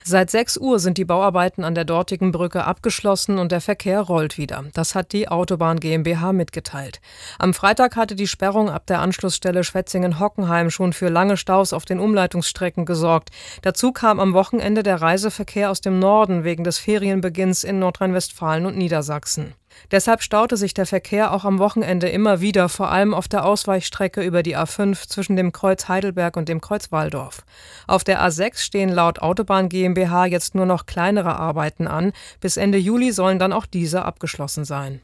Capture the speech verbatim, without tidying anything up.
Seit sechs Uhr sind die Bauarbeiten an der dortigen Brücke abgeschlossen und der Verkehr rollt wieder. Das hat die Autobahn GmbH mitgeteilt. Am Freitag hatte die Sperrung ab der Anschlussstelle Schwetzingen-Hockenheim schon für lange Staus auf den Umleitungsstrecken gesorgt. Dazu kam am Wochenende der Reiseverkehr aus dem Norden wegen des Ferienbeginns in Nordrhein-Westfalen und Niedersachsen. Deshalb staute sich der Verkehr auch am Wochenende immer wieder, vor allem auf der Ausweichstrecke über die A fünf zwischen dem Kreuz Heidelberg und dem Kreuz Walldorf. Auf der A sechs stehen laut Autobahn GmbH jetzt nur noch kleinere Arbeiten an. Bis Ende Juli sollen dann auch diese abgeschlossen sein.